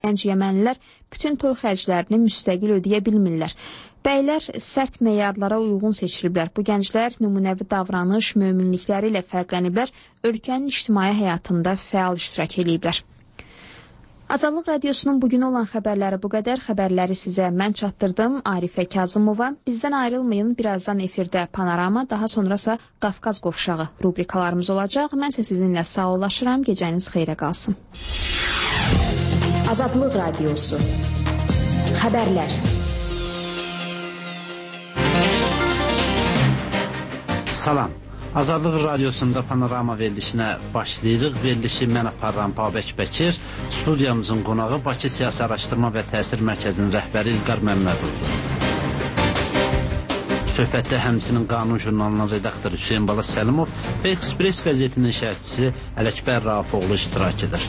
gənc yəmənlilər bütün toy xərclərini müstəqil ödəyə bilmirlər. Bəylər sərt meyarlara uyğun seçiliblər. Bu gənclər nümunəvi davranış, möminlikləri ilə fərqləniblər, ölkənin ictimai həyatında fəal iştirak ediblər. Azadlıq Radiosunun bugün olan xəbərləri bu qədər. Xəbərləri sizə mən çatdırdım, Arifə Kazımova. Bizdən ayrılmayın, birazdan efirdə Panorama, daha sonrasa Qafqaz qovşağı rubrikalarımız olacaq. Mən isə sizinlə sağollaşıram, gecəniz xeyrə qalsın. Azadlıq Radiosu Xəbərlər. Salam. Azadlıq Radiosunda Panorama verilişinə başlayırıq. Verilişi mən aparıram Babək Bəkir. Studiyamızın qonağı Bakı Siyasi Araşdırma və Təsir Mərkəzinin rəhbəri İlqar Məmmədovdur. Söhbətdə həmçinin Qanun jurnalının redaktoru Hüseyin Bala Səlimov və Express qəzetinin şərhçisi Ələkbər Rafoğlu iştirak edir.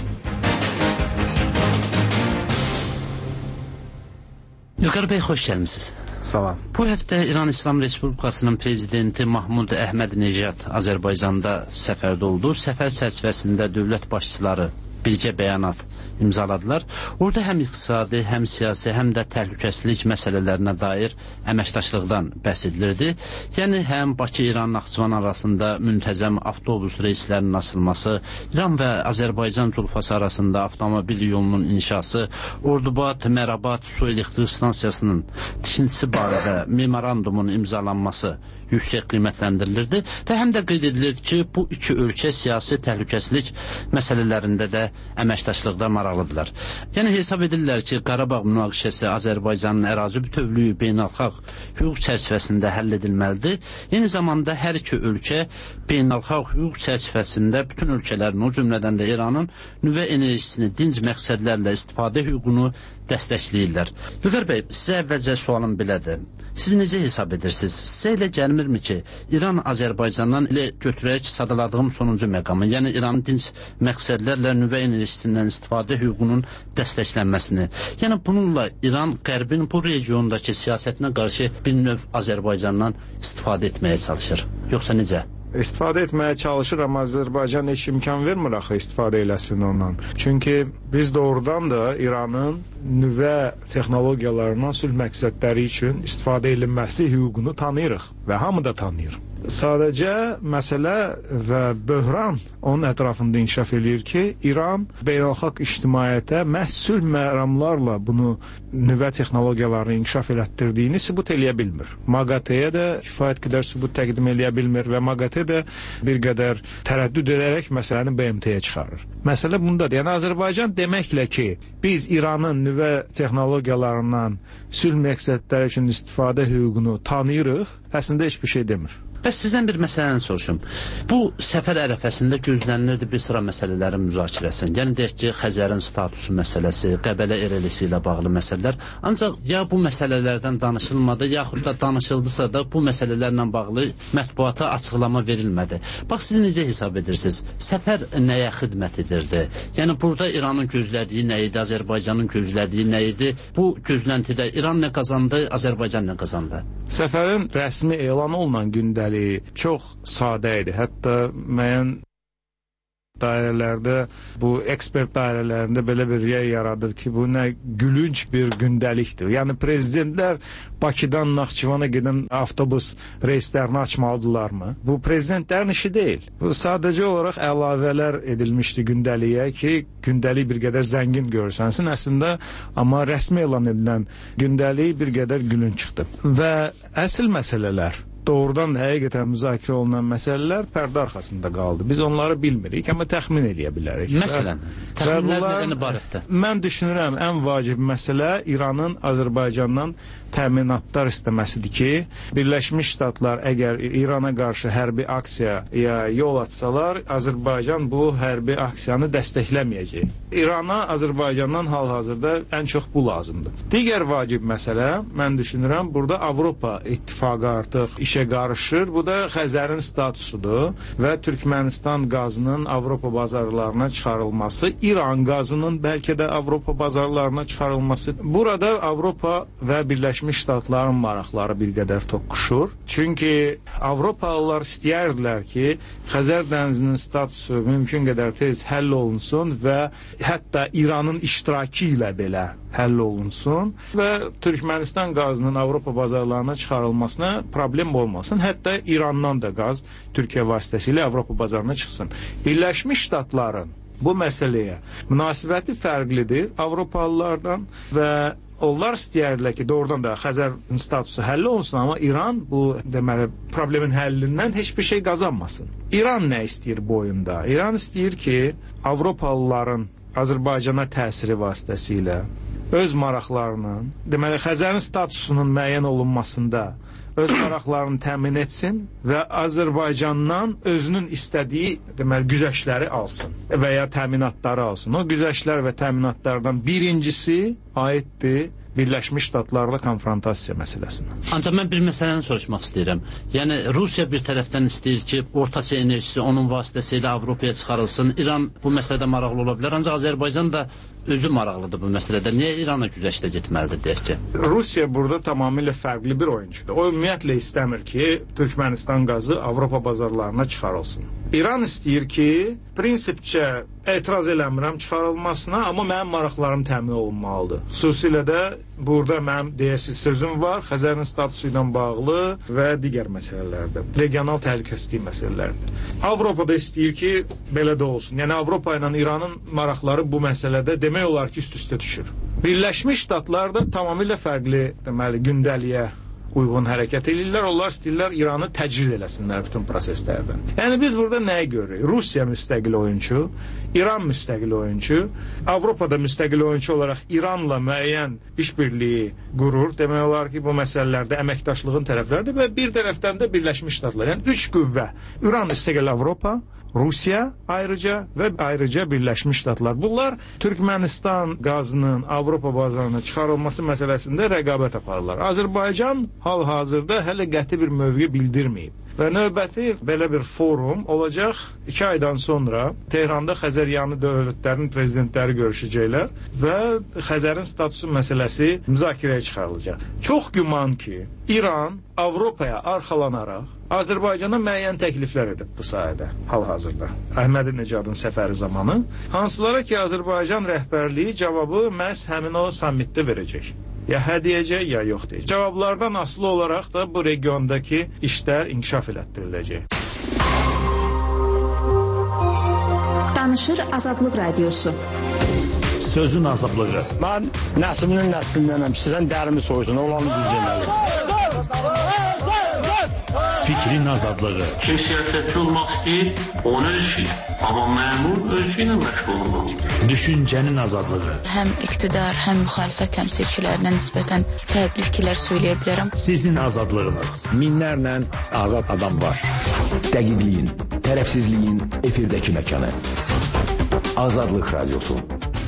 İlqar bəy, xoş gəlmisiniz. Salam. Bu həftə İran İslam Respublikasının prezidenti Mahmud Əhməd-Necad Azərbaycanda səfərdə oldu. Səfər çərçivəsində dövlət başçıları birgə bəyanat imzaladılar. Orada həm iqtisadi, həm siyasi, həm də təhlükəsizlik məsələlərinə dair əməkdaşlıqdan bəhs edilirdi. Yəni həm Bakı-İran-Naxçıvan arasında müntəzəm avtobus reyslərinin açılması, İran və Azərbaycan Culfası arasında avtomobil yolunun inşası, Ordubad, Mərabad su elektrik stansiyasının tikintisi barədə memorandumun imzalanması yüksək qiymətləndirilirdi və həm də qeyd edilirdi ki, bu iki ölkə siyasi təhlükəsizlik məsələlərində də əməkdaşlıqda maraqlıdırlar. Yəni hesab edirlər ki, Qarabağ münaqişəsi Azərbaycanın ərazi bütövlüyü beynəlxalq hüquq çərçivəsində həll edilməlidir. Eyni zamanda hər iki ölkə beynəlxalq hüquq çərçivəsində bütün ölkələrin, o cümlədən də İranın nüvə enerjisini dinc məqsədlərlə istifadə hüququnu dəstəkləyirlər. İlqar bəy, sizə əvvəlcə sualım belədir. Siz necə hesab edirsiniz? Sizə elə gəlmirmi ki, İran Azərbaycandan elə götürək sadaladığım sonuncu məqamı, yəni İranın dinc məqsədlərlə nüvə enerjisindən istifadə hüququnun dəstəklənməsini, yəni bununla İran Qərbin bu regiondakı siyasətinə qarşı bir növ Azərbaycandan istifadə etməyə çalışır. Yoxsa necə? İstifadə etməyə çalışır, amma Azərbaycan heç imkan vermir axı istifadə eləsin ondan. Çünki biz doğrudan da İranın nüvə texnologiyalarından sülh məqsədləri üçün istifadə edilməsi hüququnu tanıyırıq və hamı da tanıyır. Sadəcə məsələ və böhran onun ətrafında inkişaf edir ki, İran beynəlxalq ictimaiyyətə məhz sülh məramlarla bunu nüvə texnologiyalarını inkişaf elətdirdiyini sübut eləyə bilmir. MAQATE-yə də kifayət qədər sübut təqdim eləyə bilmir və MAQATE də bir qədər tərəddüd edərək məsələni BMT-yə çıxarır. Məsələ bundadır. Yəni Azərbaycan deməklə ki, biz İranın nüvə texnologiyalarından sülh məqsədləri üçün istifadə hüququnu tanıyırıq, əslində heç bir şey demir. Bəs sizdən bir məsələni soruşum. Bu səfər ərəfəsində gözlənilirdi bir sıra məsələlərin müzakirəsi. Yəni deyək ki, Xəzərin statusu məsələsi, Qəbələ erelisi ilə bağlı məsələlər. Ancaq ya bu məsələlərdən danışılmadı, yaxud da danışıldısa da bu məsələlərlə bağlı mətbuata açıqlama verilmədi. Bax, siz necə hesab edirsiniz? Səfər nəyə xidmət edirdi? Yəni burada İranın gözlədiyi nə idi, Azərbaycanın gözlədiyi nə idi? Bu gözləntidə İran nə qazandı, Azərbaycan nə qazandı? Səfərin rəsmi elan olunan gündə çox sadə idi. Hətta müəyyən dairələrdə, bu ekspert dairələrində belə bir rəy yaradır ki, bu nə gülünc bir gündəlikdir. Yəni prezidentlər Bakıdan Naxçıvana gedən avtobus reyslərini açmalıdırlarmı? Bu prezidentlərin işi deyil. Bu sadəcə olaraq əlavələr edilmişdi gündəliyə ki, gündəlik bir qədər zəngin görsənsin əslində, amma rəsmi elan edilən gündəlik bir qədər gülünc çıxdı. Və əsl məsələlər, doğrudan da həqiqətən müzakirə olunan məsələlər pərdə arxasında qaldı. Biz onları bilmirik, amma təxmin eləyə bilərik. Məsələn, təxminlər nədən ibarətdir? Mən düşünürəm, ən vacib məsələ İranın Azərbaycandan təminatlar istəməsidir ki, Birləşmiş Ştatlar əgər İrana qarşı hərbi aksiyaya yol açsalar, Azərbaycan bu hərbi aksiyanı dəstəkləməyəcək. İrana Azərbaycandan hal-hazırda ən çox bu lazımdır. Digər vacib məsələ, mən düşünürəm, burada Avropa İttifaqı artıq işə qarışır. Bu da Xəzərin statusudur və Türkmənistan qazının Avropa bazarlarına çıxarılması, İran qazının bəlkə də Avropa bazarlarına çıxarılması. Burada Avropa və Birləşmiş Ştatların maraqları bir qədər toqquşur. Çünki Avropalılar istəyərdilər ki, Xəzər dənizinin statusu mümkün qədər tez həll olunsun və hətta İranın iştirakı ilə belə həll olunsun və Türkmənistan qazının Avropa bazarlarına çıxarılmasına problem olmasın. Hətta İrandan da qaz Türkiyə vasitəsilə Avropa bazarına çıxsın. Birləşmiş Ştatların bu məsələyə münasibəti fərqlidir Avropalılardan və onlar istəyərdilər ki, doğrudan da Xəzərin statusu həll olunsun, amma İran bu deməli problemin həllindən heç bir şey qazanmasın. İran nə istəyir bu oyunda? İran istəyir ki, Avropalıların Azərbaycana təsiri vasitəsilə öz maraqlarının, deməli Xəzərin statusunun müəyyən olunmasında öz maraqlarını təmin etsin və Azərbaycandan özünün istədiyi deməli güzəştləri alsın və ya təminatları alsın. O güzəştlər və təminatlardan birincisi aiddir Birləşmiş Ştatlarla konfrontasiya məsələsinə. Ancaq mən bir məsələni soruşmaq istəyirəm. Yəni Rusiya bir tərəfdən istəyir ki, Orta Asiya enerjisi onun vasitəsilə Avropaya çıxarılsın. İran bu məsələdə maraqlı ola bilər, ancaq Azərbaycan da özü maraqlıdır bu məsələdə. Niyə İrana güzəştə getməlidir deyək ki? Rusiya burada tamamilə fərqli bir oyunçudur. O ümumiyyətlə istəmir ki, Türkmənistan qazı Avropa bazarlarına çıxarılsın. İran istəyir ki, prinsipcə etiraz eləmirəm çıxarılmasına, amma mənim maraqlarım təmin olunmalıdır. Xüsusilə də burada mənim deyəsiz sözüm var, Xəzərin statusu ilə bağlı və digər məsələlərdə, regional təhlükəsizlik məsələlərdir. Avropa da istəyir ki, belə də olsun. Yəni Avropa ilə İranın maraqları bu məsələdə demək olar ki, üst-üstə düşür. Birləşmiş Ştatlar da tamamilə fərqli, deməli, gündəliyə uyğun hərəkət edirlər. Onlar istəyirlər İranı təcrid eləsinlər bütün proseslərdən. Yəni biz burada nəyi görürük? Rusiya müstəqil oyunçu, İran müstəqil oyunçu, Avropada müstəqil oyunçu olaraq İranla müəyyən işbirliyi qurur. Demək olar ki, bu məsələlərdə əməkdaşlığın tərəfləridir və bir tərəfdən də Birləşmiş Ştatlar. Yəni üç qüvvə. İran müstəqil Avropa, Rusiya ayrıca və ayrıca Birləşmiş Ştatlar. Bunlar Türkmənistan qazının Avropa bazarına çıxarılması məsələsində rəqabət aparırlar. Azərbaycan hal-hazırda hələ qəti bir mövqe bildirməyib. Və növbəti belə bir forum olacaq 2 aydan sonra Tehranda Xəzəryanı dövlətlərinin prezidentləri görüşəcəklər və Xəzərin statusu məsələsi müzakirəyə çıxarılacaq. Çox güman ki, İran Avropaya arxalanaraq Azərbaycana müəyyən təkliflər edib bu sayədə hal-hazırda. Əhmədinecadın səfəri zamanı, hansılara ki, Azərbaycan rəhbərliyi cavabı məhz həmin o sammitdə verəcək. Ya hə deyəcək, ya yox deyəcək. Cavablardan asılı olaraq da bu regiondakı işlər inkişaf elətdiriləcək. Danışır Azadlıq Radiosu. Sözün azadlığı. Mən nəslinin nəslindənəm. Sizdən dərimi soysun, olanı düz deməli. Fikrin azadlığı. Kim siyasətçi olmaq istəyir, onu öz işi. Amma məmur öz işi ilə məşğul olmalıdır. Düşüncənin azadlığı. Həm iqtidar, həm müxalifət təmsilçilərinə nisbətən fərqli fikirlər söyləyə bilərəm. Sizin azadlığınız. Minlərlə azad adam var. Dəqiqliyin, tərəfsizliyin efirdəki məkanı. Azadlıq Radiosu.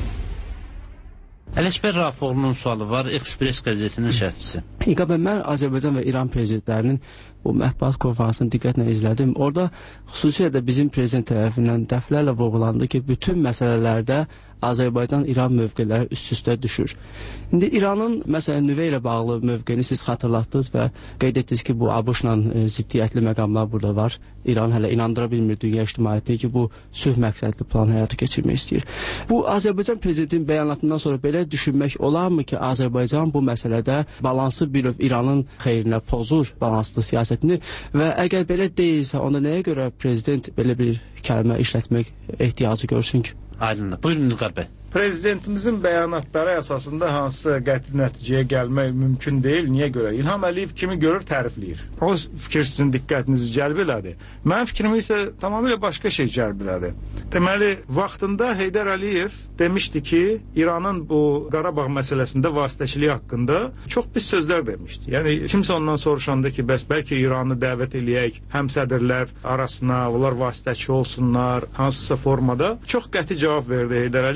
Ələkbər Rafoğlu'nun sualı var, Express qəzetinin şərhçisi. İqabə, mən Azərbaycan və İran prezidentlərinin bu mətbuat konferansını diqqətlə izlədim. Orada xüsusilə də bizim prezident tərəfindən dəfələrlə vurğulandı ki, bütün məsələlərdə Azərbaycan-İran mövqeləri üst-üstə düşür. İndi İranın məsələn nüvə ilə bağlı mövqeyini siz xatırlatdınız və qeyd etdiniz ki, bu ABŞ-la ziddiyyətli məqamlar burada var. İran hələ inandıra bilmir dünya ictimaiyyətinə ki, bu sülh məqsədli plan həyata keçirmək istəyir. Bu Azərbaycan prezidentinin bəyanatından sonra belə düşünmək olarmı ki, Azərbaycan bu məsələdə balansı bir növ İranın xeyrinə pozur balanslı siyasətini və əgər belə deyilsə, onda nəyə görə prezident belə bir kəlmə işlətmək ehtiyacı görsün ki? Aydındır. Buyurun İlqar bəy. Prezidentimizin bəyanatları əsasında hansı qəti nəticəyə gəlmək mümkün deyil. Niyə görə? İlham Əliyev kimi görür, tərifləyir. O fikir sizin diqqətinizi cəlb elədi. Mənim fikrimi isə tamamilə başqa şey cəlb elədi. Deməli, vaxtında Heydər Əliyev demişdi ki, İranın bu Qarabağ məsələsində vasitəçiliyi haqqında çox pis sözlər demişdi. Yəni, kimsə ondan soruşanda ki, bəs bəlkə İranı dəvət eləyək, həm sədrlər arasına, onlar vasitəçi olsunlar, hansısa formada çox qəti cavab verdi Heydər Əliyev. O vaxtı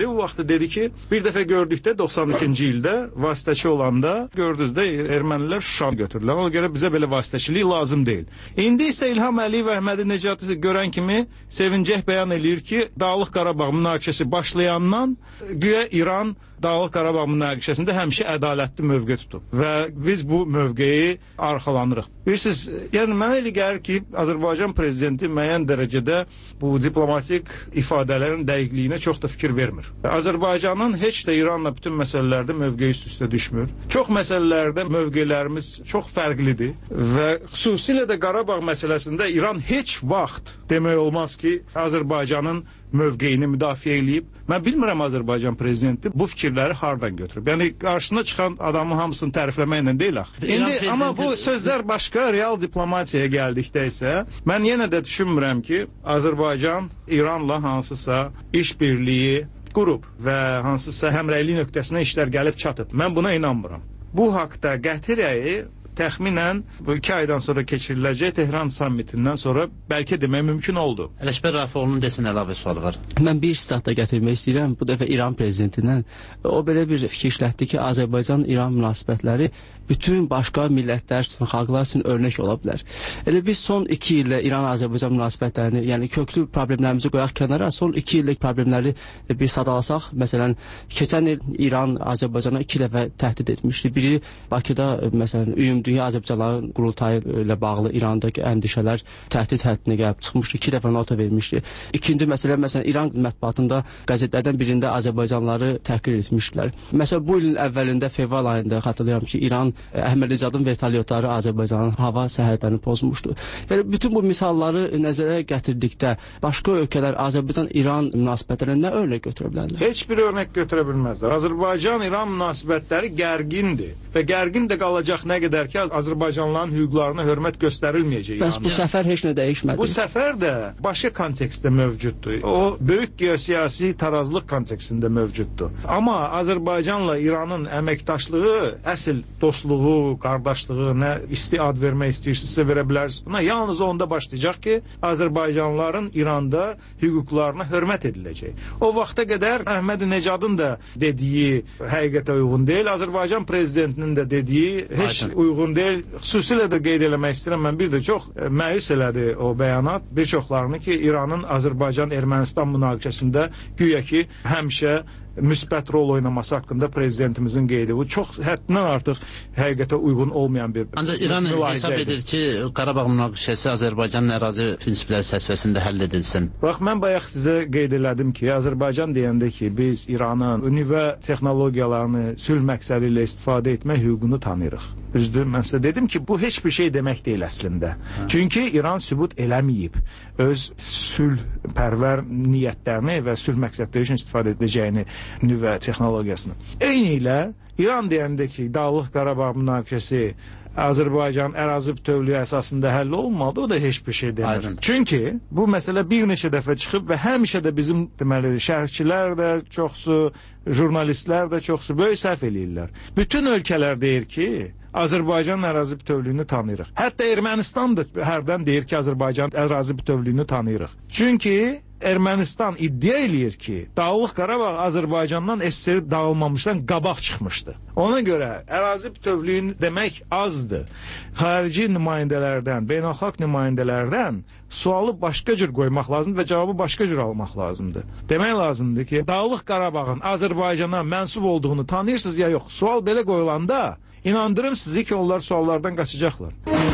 dedi ki, bir dəfə gördükdə 92-ci ildə vasitəçi olanda gördünüz də ermənilər Şuşanı götürdülər. Ona görə bizə belə vasitəçilik lazım deyil. İndi isə İlham Əliyev və Əhmədi Necatı görən kimi sevincək bəyan eləyir ki, Dağlıq Qarabağ münaqişəsi başlayandan güya İran Dağlıq Qarabağ münaqişəsində həmişə ədalətli mövqe tutub və biz bu mövqeyi arxalanırıq. Bilirsiniz, yəni mənə elə gəlir ki, Azərbaycan prezidenti müəyyən dərəcədə bu diplomatik ifadələrin dəqiqliyinə çox da fikir vermir. Azərbaycanın heç də İranla bütün məsələlərdə mövqeyi üst-üstə düşmür. Çox məsələlərdə mövqelərimiz çox fərqlidir və xüsusilə də Qarabağ məsələsində İran heç vaxt demək olmaz ki, Azərbaycanın mövqeyini müdafiə eləyib. Mən bilmirəm Azərbaycan prezidenti bu fikirləri hardan götürüb. Yəni qarşısına çıxan adamın hamısını tərifləməklə deyil axı. İndi amma bu sözlər başqa, real diplomatiyaya gəldikdə isə mən yenə də düşünmürəm ki, Azərbaycan İranla hansısa işbirliyi qurub və hansısa həmrəylik nöqtəsinə işlər gəlib çatıb. Mən buna inanmıram. Bu haqda qəti rəyi təxminən bu 2 aydan sonra keçiriləcək Tehran sammitindən sonra bəlkə demək mümkün oldu. Ələkbər Rafiqoğlu'nun desin əlavə sualı var. Mən bir stat da gətirmək istəyirəm. Bu dəfə İran prezidentindən o belə bir fikir işlətdi ki, Azərbaycan-İran münasibətləri bütün başqa millətlər üçün, xalqlar üçün örnek ola bilər. Elə biz son 2 ildə İran-Azərbaycan münasibətlərini, yəni köklü problemlərimizi qoyaq kənara, son 2 illik problemləri bir sadalasaq, məsələn, keçən il İran Azərbaycana 2 dəfə təhdid etmişdi. Biri Bakıda, məsələn, Dünya Azərbaycanların qurultayı ilə bağlı İrandakı əndişələr təhdid həddinə gəlib çıxmışdı. 2 dəfə nota vermişdi. İkinci məsələ, məsələn, İran mətbuatında qəzetlərdən birində Azərbaycanlıları təhqir etmişdilər. Məsələn, bu ilin əvvəlində, fevral ayında xatırlayıram ki, İran Əhmədicadın vertolyotları Azərbaycanın hava sərhədlərini pozmuşdu. Yəni, bütün bu misalları nəzərə gətirdikdə başqa ölkələr Azərbaycan-İran münasibətlərinə nə örnek götürə bilərlər? Heç bir örnek götürə bilməzlər. Azərbaycan-İran münasibətləri gərgindir və gərgin də qalacaq nə qədər ki, Azərbaycanlıların hüquqlarına hörmət göstərilməyəcək. Bəs bu səfər heç nə dəyişmədi. Bu səfər də başqa kontekstdə mövcuddur. O, böyük geosiyasi tarazlıq kontekstində mövcuddur. Amma Azərbaycanla İranın əməkdaşlığı, əsl dostluğu, qardaşlığı, nə ad vermək istəyirsinizsə verə bilərsiniz. Buna yalnız onda başlayacaq ki, Azərbaycanlıların İranda hüquqlarına hörmət ediləcək. O vaxta qədər Əhmədi Necadın da dediyi həqiqətə uyğun deyil, Azərbaycan prezidentinin də dediyi heç uyğun deyil. Xüsusilə də qeyd eləmək istəyirəm, mən bir də çox məyus elədi o bəyanat bir çoxlarını ki, İranın Azərbaycan-Ermənistan münaqişəsində güya ki, həmişə müsbət rol oynaması haqqında prezidentimizin qeydi. Bu çox həddindən artıq həqiqətə uyğun olmayan bir ancaq İran hesab edir ki, Qarabağ münaqişəsi Azərbaycanın ərazi prinsipləri çərçivəsində həll edilsin. Bax, mən bayaq sizə qeyd elədim ki, Azərbaycan deyəndə ki, biz İranın nüvə texnologiyalarını sülh məqsədi ilə istifadə etmək hüququnu tanıyırıq. Düzdür, mən sizə dedim ki, bu heç bir şey demək deyil əslində. Çünki İran sübut eləməyib öz sülhpərvər niyyətlərini və sülh məqsədləri üçün istifadə edəcəyini nüvə texnologiyasını. Eyni ilə İran deyəndə ki, Dağlıq Qarabağ münaqişəsi Azərbaycan ərazi bütövlüyü əsasında həll olmadı, o da heç bir şey demir. Çünki bu məsələ bir neçə dəfə çıxıb və həmişə də bizim deməli şərhçilər də çoxsu, jurnalistlər də çoxsu böyük səhv eləyirlər. Bütün ölkələr deyir ki, Azərbaycan ərazi bütövlüyünü tanıyırıq. Hətta Ermənistan da hərdən deyir ki, Azərbaycan ərazi bütövlüyünü tanıyırıq. Çünki Ermənistan iddia eləyir ki, Dağlıq Qarabağ Azərbaycandan SSR dağılmamışdan qabaq çıxmışdı. Ona görə ərazi bütövlüyü demək azdır. Xarici nümayəndələrdən, beynəlxalq nümayəndələrdən sualı başqa cür qoymaq lazımdır və cavabı başqa cür almaq lazımdır. Demək lazımdır ki, Dağlıq Qarabağın Azərbaycana mənsub olduğunu tanıyırsınız ya yox? Sual belə qoyulanda İnandırım sizi ki, onlar suallardan qaçacaqlar.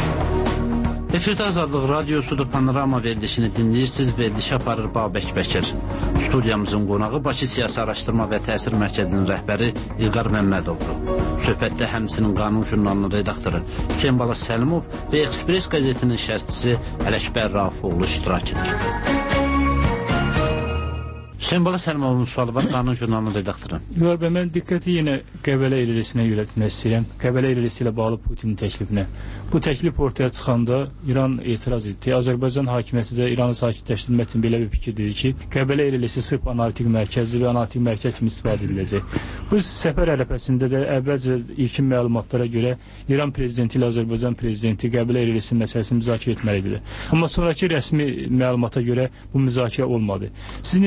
Efirdə Azadlıq Radiosudur, Panorama verilişini dinləyirsiniz. Verilişi aparır Babək Bəkir. Studiyamızın qonağı Bakı Siyasi Araşdırma və Təsir Mərkəzinin rəhbəri İlqar Məmmədovdur. Söhbətdə həmçinin Qanun jurnalının redaktoru Hüseyn Bala Səlimov və Express qəzetinin şərhçisi Ələkbər Rafiqoğlu iştirak edir. Hüseyn Bala Səlimovun sualı var, Qanun jurnalının redaktoru. İlqar bəy, mən diqqəti yenə Qəbələ əyləlisinə yönəltmək istəyirəm. Qəbələ əyləlisi ilə bağlı Putinin təklifinə. Bu təklif ortaya çıxanda İran etiraz etdi. Azərbaycan hakimiyyəti də İranı sakitləşdirmək üçün belə bir fikir dedi ki, Qəbələ əyləlisi sırf analitik mərkəzdir və analitik mərkəz kimi istifadə ediləcək. Bu səfər ərəfəsində də əvvəlcə ilkin məlumatlara görə İran prezidenti ilə Azərbaycan prezidenti Qəbələ əyləlisi məsələsini müzakirə etməlidir. Amma sonraki rəsmi məlumata görə bu müzakirə olmadı. Siz necə düşünürsünüz?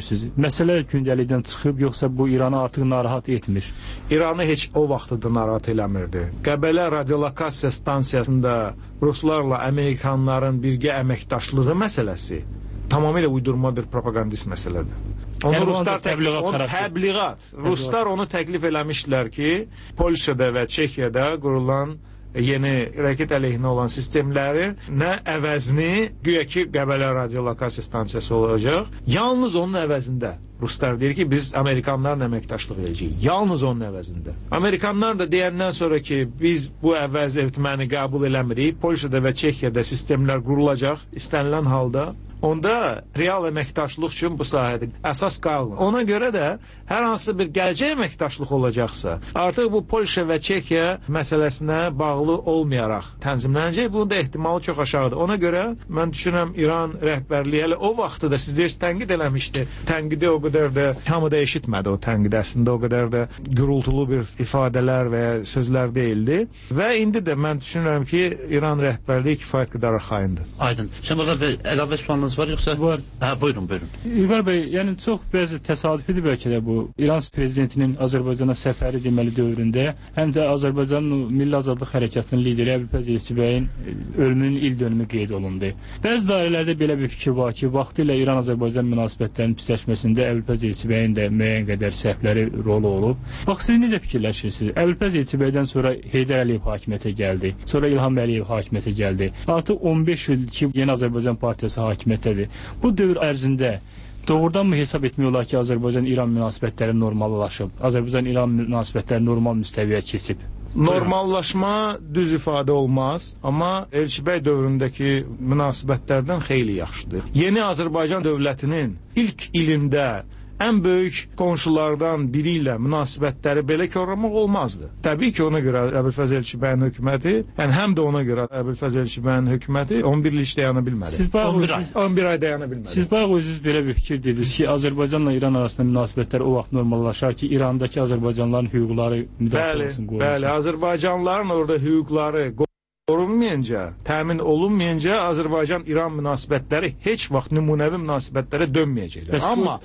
düşünürsünüz? Məsələ gündəlikdən çıxıb, yoxsa bu İranı artıq narahat etmir? İranı heç o vaxtda narahat eləmirdi. Qəbələ radiolokasiya stansiyasında Ruslarla Amerikanların birgə əməkdaşlığı məsələsi tamamilə uydurma bir propagandist məsələdir. Onu Ruslar təbliğat. Ruslar onu təklif eləmişdilər ki, Polşada və Çexiyada qurulan yeni raket əleyhinə olan sistemləri nə əvəzini güya ki Qəbələ radiolokasiya stansiyası olacaq. Yalnız onun əvəzində Ruslar deyir ki, biz Amerikanlarla əməkdaşlıq edəcəyik. Yalnız onun əvəzində. Amerikanlar da deyəndən sonra ki, biz bu əvəz etməni qəbul eləmirik. Polşada və Çexiyada sistemlər qurulacaq istənilən halda. Onda real əməkdaşlıq üçün bu sahədə əsas qalmır. Ona görə də hər hansı bir gələcək əməkdaşlıq olacaqsa, artıq bu Polşa və Çekiya məsələsinə bağlı olmayaraq tənzimlənəcək. Bunun da ehtimalı çox aşağıdır. Ona görə mən düşünürəm İran rəhbərliyi hələ o vaxtda da siz deyirsiniz tənqid eləmişdi. Tənqidi o qədər də hamı da eşitmədi o tənqid əslində o qədər də gürültülü bir ifadələr və ya sözlər deyildi. Və indi də mən düşünürəm ki, İran rəhbərliyi kifayət qədər arxayındır. Aydın. Sən burada bir əlavə sualınız var yoxsa? Var. Buyurun. İlqar bəy, yəni çox bəzi təsadüfidir bəlkə də bu İran prezidentinin Azərbaycana səfəri deməli dövründə, həm də Azərbaycanın Milli Azadlıq Hərəkatının lideri Əbülfəz Elçi bəyin ölümünün il dönümü qeyd olundu. Bəzi dairələrdə belə bir fikir var ki, vaxtilə İran-Azərbaycan münasibətlərinin pisləşməsində Əbülfəz Elçi bəyin də müəyyən qədər səhvləri rolu olub. Bax, siz necə fikirləşirsiniz? Əbülfəz Elçi bəydən sonra Heydər Əliyev hakimiyyətə gəldi, sonra İlham Əliyev hakimiyyətə gəldi. Artıq 15 il ki, Yeni Azərbaycan Partiyası hakimiyyətdədir. Bu dövr ərzində doğrudan mı hesab etmək olar ki, Azərbaycan-İran münasibətləri normallaşıb, Azərbaycan-İran münasibətləri normal müstəviyə keçib? Normallaşma düz ifadə olmaz, amma Elçibəy dövründəki münasibətlərdən xeyli yaxşıdır. Yeni Azərbaycan dövlətinin ilk ilində ən böyük qonşulardan biri ilə münasibətləri belə korlamaq olmazdı. Təbii ki, ona görə Əbülfəz Elçibəyin hökuməti, yəni həm də ona görə Əbülfəz Elçibəyin hökuməti 11 il dayana bilmədi. 11 ay dayana bilmədi. Siz bayaq özünüz belə bir fikir dediniz ki, Azərbaycanla İran arasında münasibətlər o vaxt normallaşar ki, İrandakı Azərbaycanlıların hüquqları müdafiə olunsun, qoyulsun. Bəli, Azərbaycanlıların orada hüquqları qorunmayınca, təmin olunmayınca Azərbaycan-İran münasibətləri heç vaxt nümunəvi münasibətlərə dönməyəcəklər. Amma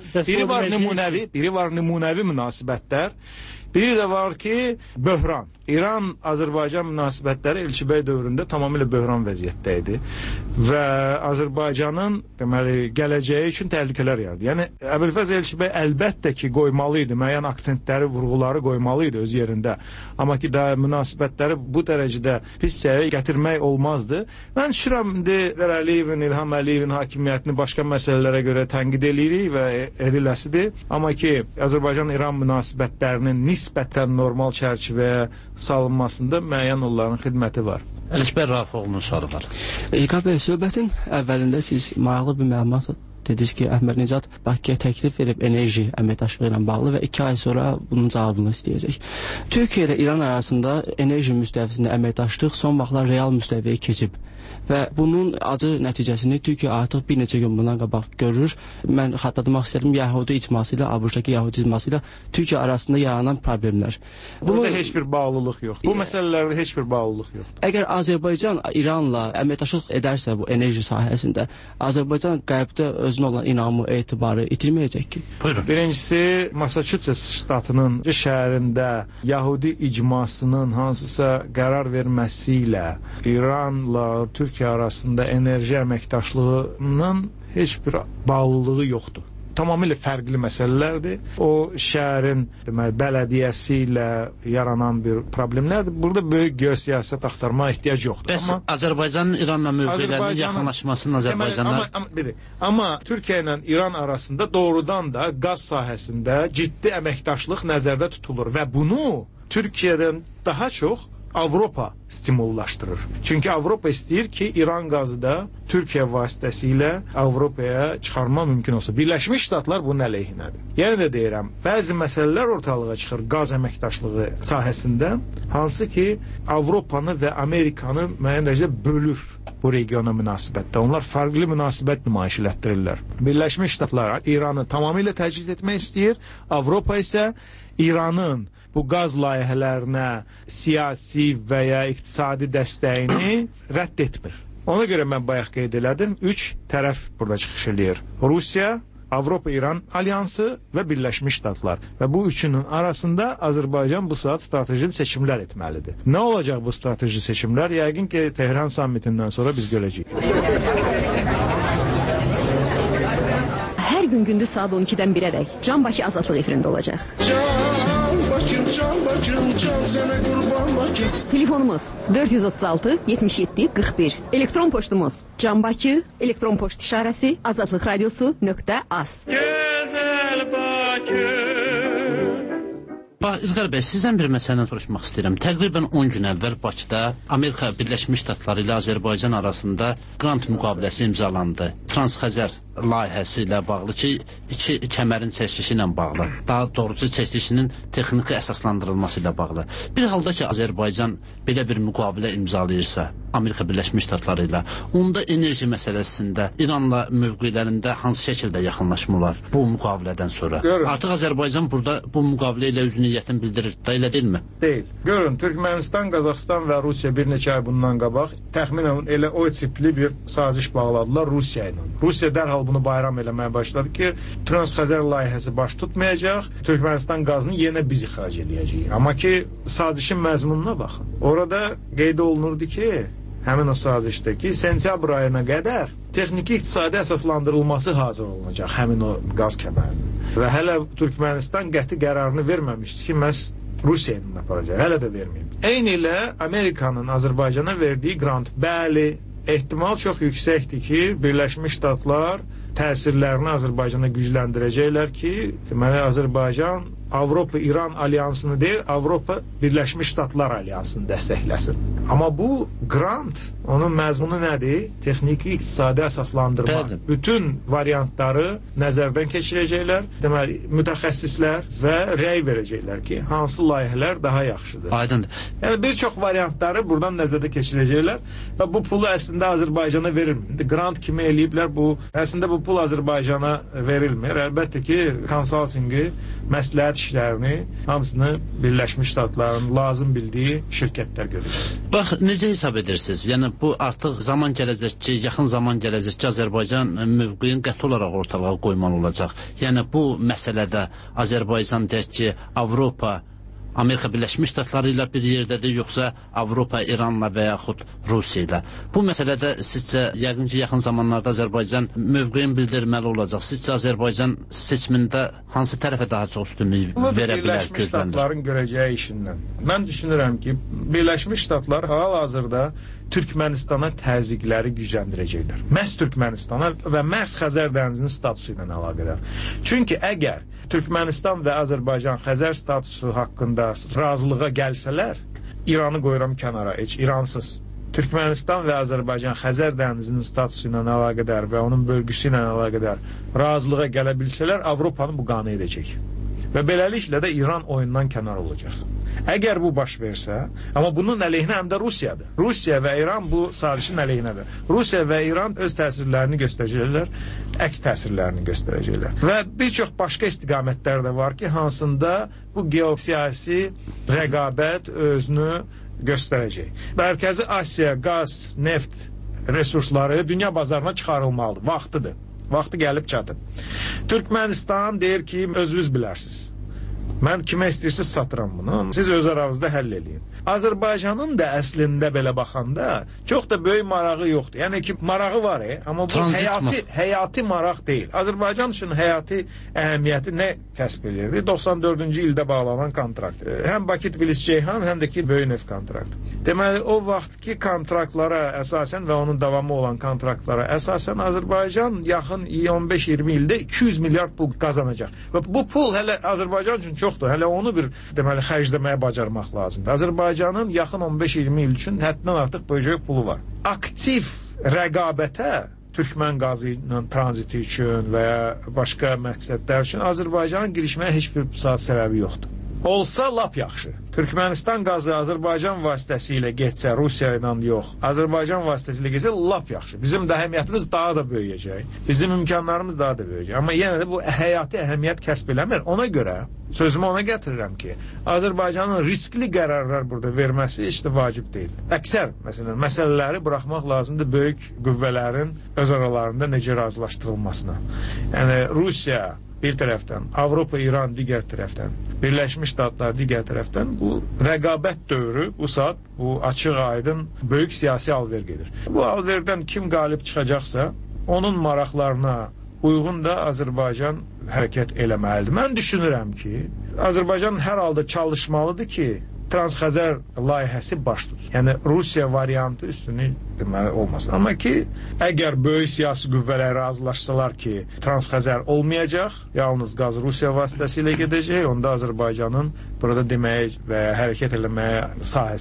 biri var nümunəvi münasibətlər, biri də var ki, böhran. İran-Azərbaycan münasibətləri Elçibəy dövründə tamamilə böhran vəziyyətdə idi və Azərbaycanın deməli gələcəyi üçün təhlükələr yaradı. Yəni Əbülfəz Elçibəy əlbəttə ki, qoymalı idi, müəyyən aksentləri, vurğuları qoymalı idi öz yerində. Amma ki, daha münasibətləri bu dərəcədə pis səviyyəyə gətirmək olmazdı. Mən düşünürəm, indi Əliyevin, İlham Əliyevin hakimiyyətini başqa məsələlərə görə tənqid eləyirik və ediləsidir. Amma ki, Azərbaycan-İran münasibətlərinin nisbətən normal çərçivəyə salınmasında müəyyən onların xidməti var. Əlişbər Rafiqoğlu'nun sualı var. İlqar bəy, söhbətin əvvəlində siz maraqlı bir məlumat dediniz ki, Əhməd Necat Bakıya təklif edib enerji əməkdaşlığı ilə bağlı və 2 ay sonra bunun cavabını istəyəcək. Türkiyə ilə İran arasında enerji müstəvisində əməkdaşlıq son vaxtlar real müstəviyə keçib və bunun acı nəticəsini Türkiyə artıq bir neçə gün bundan qabaq görür. Mən xatırlatmaq istədim, Yəhudi icması ilə, ABŞ-dakı Yəhudi icması ilə Türkiyə arasında yaranan problemlər. Burada heç bir bağlılıq yoxdur. Bu məsələlərdə heç bir bağlılıq yoxdur. Əgər Azərbaycan İranla əməkdaşlıq edərsə bu enerji sahəsində, Azərbaycan qərbdə özünə olan inamı, etibarı itirməyəcək ki? Buyurun. Birincisi, Massachusetts ştatının şəhərində Yəhudi icmasının hansısa qərar verməsi ilə İranla Türkiyə arasında enerji əməkdaşlığının heç bir bağlılığı yoxdur. Tamamilə fərqli məsələlərdir. O şəhərin deməli bələdiyyəsi ilə yaranan bir problemlərdir. Burada böyük geosiyasət axtarmağa ehtiyac yoxdur. Bəs Azərbaycanın İranla mövqelərinin yaxınlaşmasının Azərbaycanla amma Türkiyə ilə İran arasında doğrudan da qaz sahəsində ciddi əməkdaşlıq nəzərdə tutulur və bunu Türkiyədən daha çox Avropa stimullaşdırır. Çünki Avropa istəyir ki, İran qazı da Türkiyə vasitəsilə Avropaya çıxarma mümkün olsa. Birləşmiş Ştatlar bunun əleyhinədir. Yəni də deyirəm, bəzi məsələlər ortalığa çıxır qaz əməkdaşlığı sahəsində, hansı ki, Avropanı və Amerikanı müəyyən dərəcədə bölür bu regiona münasibətdə. Onlar fərqli münasibət nümayiş elətdirirlər. Birləşmiş Ştatlar İranı tamamilə təcrid etmək istəyir, Avropa isə İranın bu qaz layihələrinə siyasi və ya iqtisadi dəstəyini rədd etmir. Ona görə mən bayaq qeyd elədim, 3 tərəf burada çıxış eləyir. Rusiya, Avropa-İran alyansı və Birləşmiş Ştatlar. Və bu üçünün arasında Azərbaycan bu saat strateji seçimlər etməlidir. Nə olacaq bu strateji seçimlər? Yəqin ki, Tehran sammitindən sonra biz görəcəyik. Hər gün gündüz saat 12-dən 1-ədək Can Bakı Azadlıq efirində olacaq. Can sənə qurban Bakı. Telefonumuz 436 77 41. Elektron poçtumuz canbakı, elektron poçt işarəsi azadlıqradiosu.az. Gözəl Bakı. Bax, İlqar bəy, sizdən bir məsələdən soruşmaq istəyirəm. Təqribən 10 gün əvvəl Bakıda Amerika Birləşmiş Ştatları ilə Azərbaycan arasında qrant müqaviləsi imzalandı. Transxəzər layihəsi ilə bağlı ki, iki kəmərin çəkilişi ilə bağlı, daha doğrusu çəkilişinin texniki əsaslandırılması ilə bağlı. Bir halda ki, Azərbaycan belə bir müqavilə imzalayırsa, Amerika Birləşmiş Ştatları ilə, onda enerji məsələsində İranla mövqelərində hansı şəkildə yaxınlaşmalar bu müqavilədən sonra? Görün. Artıq Azərbaycan burada bu müqavilə ilə öz niyyətini bildirir, da elə deyilmi? Deyil. Görün, Türkmənistan, Qazaxıstan və Rusiya bir neçə ay bundan qabaq təxminən elə o tipli bir saziş bağladılar Rusiya ilə. Rusiya dərhal bunu bayram eləməyə başladı ki, Transxəzər layihəsi baş tutmayacaq, Türkmənistan qazını yenə biz ixrac edəcəyik. Amma ki, sazişin məzmununa baxın. Orada qeyd olunurdu ki, həmin o sazişdə ki, sentyabr ayına qədər texniki iqtisadi əsaslandırılması hazır olunacaq həmin o qaz kəmərinin. Və hələ Türkmənistan qəti qərarını verməmişdi ki, məhz Rusiya ilə aparacaq. Hələ də verməyib. Eyni ilə Amerikanın Azərbaycana verdiyi grant. Bəli, ehtimal çox yüksəkdir ki, Birləşmiş Ştatlar təsirlərini Azərbaycana gücləndirəcəklər ki, deməli Azərbaycan Avropa-İran alyansını deyil, Avropa Birləşmiş Ştatlar alyansını dəstəkləsin. Amma bu grant, onun məzmunu nədir? Texniki iqtisadi əsaslandırma. Bəli. Bütün variantları nəzərdən keçirəcəklər. Deməli, mütəxəssislər və rəy verəcəklər ki, hansı layihələr daha yaxşıdır. Aydındır. Yəni, bir çox variantları buradan nəzərdə keçirəcəklər və bu pulu əslində Azərbaycana verilmir. Grant kimi eləyiblər, əslində bu pul Azərbaycana verilmir. Əlbəttə ki, konsaltinqi, məsləhət işlərini hamısını Birləşmiş Ştatların lazım bildiyi şirkətlər görür. Bax, necə hesab edirsiniz? Yəni, bu artıq zaman gələcək ki, yaxın zaman gələcək ki, Azərbaycan mövqeyin qəti olaraq ortalığa qoymalı olacaq. Yəni, bu məsələdə Azərbaycan deyək ki, Avropa, Amerika Birləşmiş Ştatları ilə bir yerdədir, yoxsa Avropa, İranla və yaxud Rusiya ilə. Bu məsələdə sizcə, yəqin ki, yaxın zamanlarda Azərbaycan mövqeyin bildirməli olacaq. Sizcə Azərbaycan seçimində hansı tərəfə daha çox üstünlük verə bilər, gözləndir? Birləşmiş Ştatların görəcəyi işindən. Mən düşünürəm ki, Birləşmiş Ştatlar hal-hazırda Türkmənistana təzyiqləri gücləndirəcəklər. Məhz Türkmənistana və məhz Xəzər dənizinin statusu ilə əlaqədar. Çünki əgər Türkmənistan və Azərbaycan Xəzər statusu haqqında razılığa gəlsələr, İranı qoyuram kənara, heç İransız. Türkmənistan və Azərbaycan Xəzər dənizinin statusu ilə əlaqədar və onun bölgüsü ilə əlaqədar razılığa gələ bilsələr, Avropanı bu qane edəcək. Və beləliklə də İran oyundan kənar olacaq. Əgər bu baş versə, amma bunun əleyhinə həm də Rusiyadır. Rusiya və İran bu sazişin əleyhinədir. Rusiya və İran öz təsirlərini göstərəcəklər, əks təsirlərini göstərəcəklər. Və bir çox başqa istiqamətlər də var ki, hansında bu geosiyasi rəqabət özünü göstərəcək. Mərkəzi Asiya qaz, neft resursları dünya bazarına çıxarılmalıdır. Vaxtıdır. Vaxtı gəlib çatıb. Türkmənistan deyir ki, özünüz bilərsiniz. Mən kimə istəyirsiz satıram bunu. Siz öz aranızda həll eləyin. Azərbaycanın da əslində belə baxanda çox da böyük marağı yoxdur. Yəni ki, marağı var, amma bu həyati maraq deyil. Azərbaycan üçün həyati əhəmiyyəti nə kəsb edirdi? 94-cü ildə bağlanan kontrakt. Həm Bakı-Tbilisi-Ceyhan, həm də ki, böyük neft kontrakt. Deməli, o vaxtki kontraktlara əsasən və onun davamı olan kontraktlara əsasən Azərbaycan yaxın 15-20 ildə 200 milyard pul qazanacaq. Və bu pul hələ Azərbaycan üçün çoxdur. Hələ onu bir deməli xərcləməyə bacarmaq lazımdır. Azərbaycanın yaxın 15-20 il üçün həddindən artıq böyük pulu var. Aktiv rəqabətə Türkmən qazı ilə tranziti üçün və ya başqa məqsədlər üçün Azərbaycanın girişməyə heç bir saat səbəbi yoxdur. Olsa lap yaxşı. Türkmənistan qazı Azərbaycan vasitəsilə getsə, Rusiya ilə yox, Azərbaycan vasitəsilə getsə lap yaxşı. Bizim də əhəmiyyətimiz daha da böyüyəcək. Bizim imkanlarımız daha da böyüyəcək. Amma yenə də bu həyati əhəmiyyət kəsb eləmir. Ona görə sözümü ona gətirirəm ki, Azərbaycanın riskli qərarlar burada verməsi heç də vacib deyil. Əksər, məsələn, məsələləri buraxmaq lazımdır böyük qüvvələrin öz aralarında necə razılaşdırılmasına. Yəni, Rusiya bir tərəfdən, Avropa, İran digər tərəfdən, Birləşmiş Ştatlar digər tərəfdən bu rəqabət dövrü, bu saat, bu açıq aydın böyük siyasi alver gedir. Bu alverdən kim qalib çıxacaqsa, onun maraqlarına uyğun da Azərbaycan hərəkət eləməlidir. Mən düşünürəm ki, Azərbaycan hər halda çalışmalıdır ki, Transxəzər layihəsi baş tutsun. Yəni, Rusiya variantı üstünü deməli olmasın. Amma ki, əgər böyük siyasi qüvvələr razılaşsalar ki, Transxəzər olmayacaq, yalnız qaz Rusiya vasitəsilə gedəcək, onda Azərbaycanın burada deməyə və hərəkət eləməyə sahəsi